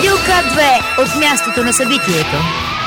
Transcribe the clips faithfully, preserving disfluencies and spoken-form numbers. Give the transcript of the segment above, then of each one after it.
Радио К две от мястото на събитието.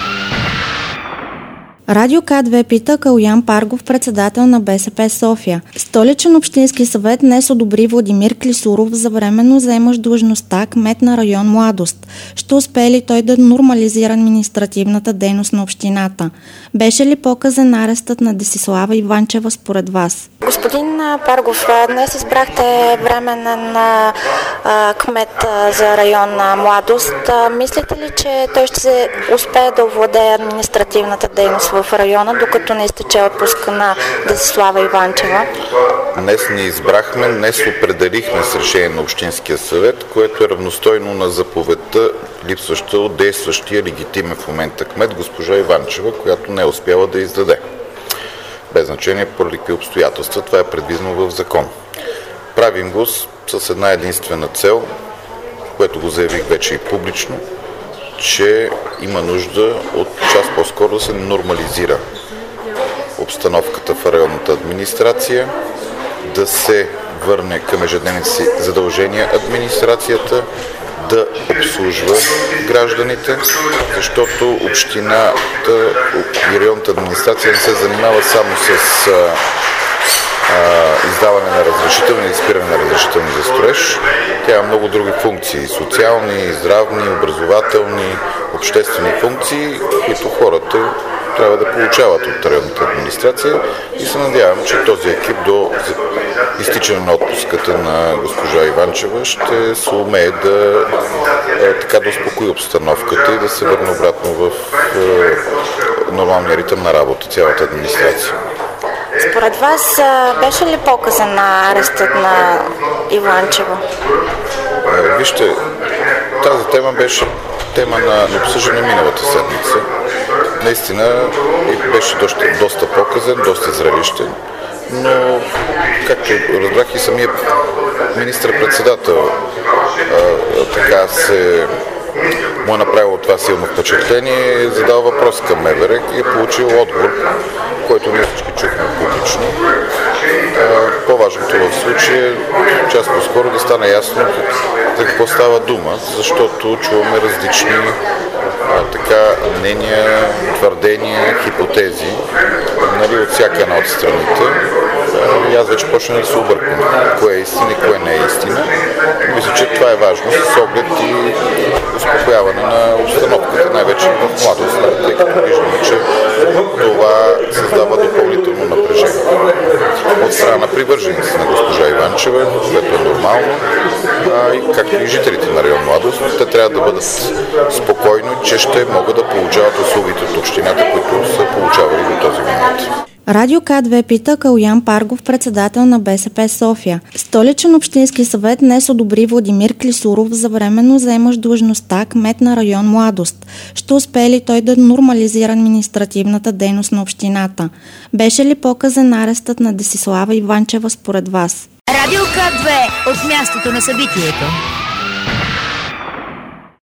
Радио К две пита Калоян Паргов, председател на БСП София. Столичен общински съвет днес одобри Владимир Клисуров за временно заемащ длъжността кмет на район Младост. Ще успее ли той да нормализира административната дейност на общината? Беше ли показан арестът на Десислава Иванчева според вас? Господин Паргов, днес избрахте временен а, кмет а, за район на Младост. А, мислите ли, че той ще се успее да овладее административната дейност в района, докато не изтече отпуска на Десислава Иванчева? Днес ни избрахме, днес определихме с решение на Общинския съвет, което е равностойно на заповедта, липсваща от действащия легитимен в момента кмет госпожа Иванчева, която не е успяла да издаде. Без значение поради какви обстоятелства, това е предвидено в закон. Правим го с, с една единствена цел, което го заявих вече и публично, че има нужда от час по-скоро да се нормализира обстановката в районната администрация, да се върне към ежедневните си задължения администрацията, да обслужва гражданите, защото общината и районната администрация не се занимава само с а, а, издаване на разрешителни или спиране на разрешителни за строеж. Тя има много други функции, социални, здравни, образователни, обществени функции, които хората трябва да получават от районната администрация и се надявам, че този екип до изтичане на отпуската на госпожа Иванчева ще се умее да, така да успокои обстановката и да се върне обратно в е, нормалния ритъм на работа, цялата администрация. Според вас беше ли показан на арестът на Иванчева? Е, вижте, тази тема беше тема на обсъждане миналата седмица. Наистина беше доста, доста показан, доста зрелищен, но както разбрах и самия министър-председател а, така се му е направил от това силно впечатление, е задал въпрос към МВР и е получил отговор, който ние всички чухме публично. По-важното в случая е час по-скоро да стане ясно за какво става дума, защото чуваме различни а, така мнения, твърдения, хипотези, нали, от всяка една от страните. А, и аз вече почна да се объркам кое е истина и кое не е истина. Мисля, че това е важно с оглед и успокояване на обстановката, най-вече в Младост, тъй като виждаме, че това създава допълнително напрежение. От страна на привърженици на госпожа Иванчева, което е нормално, а, и както и жителите на район Младост, те трябва да бъдат спокойни, че ще могат да получават услугите от общината, които са получавали до този момент. Радио К две пита Калоян Паргов, председател на БСП София. Столичен общински съвет днес одобри Владимир Клисуров за временно заемащ длъжността кмет на район Младост. Ще успее ли той да нормализира административната дейност на общината? Беше ли показан арестът на Десислава Иванчева според вас? Радио К две от мястото на събитието.